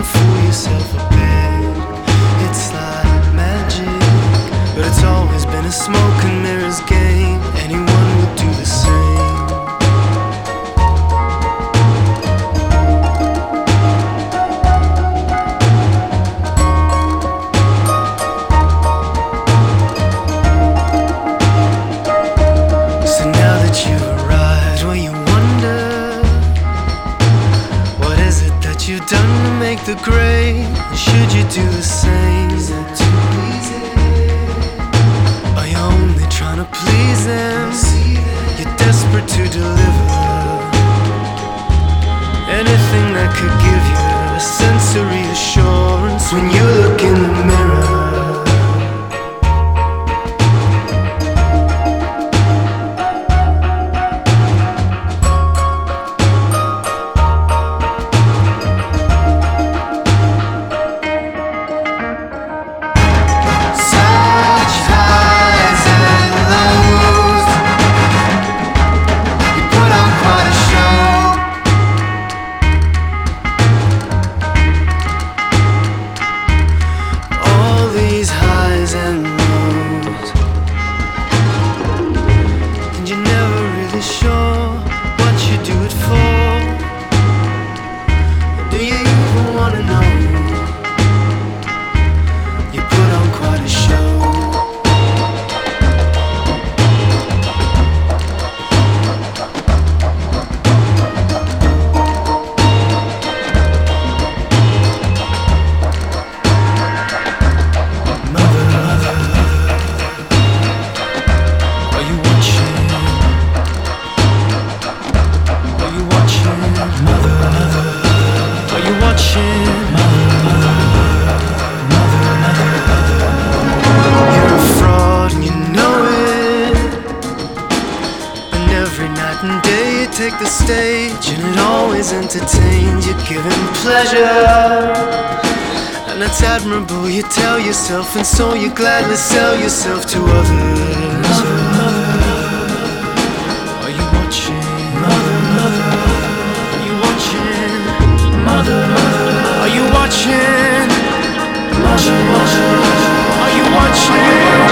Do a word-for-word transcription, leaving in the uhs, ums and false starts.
and fool yourself a bit. It's like magic, but it's always been a smoke and mirrors game. Anyone would do the same. So now that you've arrived where you wonder, what is it that you've done to make the grade? And should you do the same? Is that too easy? Are you only trying to please them? You're desperate to deliver anything that could give you a sense of reassurance when you look in the mirror. Take the stage and it always entertains. You're giving pleasure, and that's admirable. You tell yourself, and so you gladly sell yourself to others. Mother, mother, are you watching? Mother, mother, are you watching? Mother, mother, are you watching? Mother, mother, are you watching?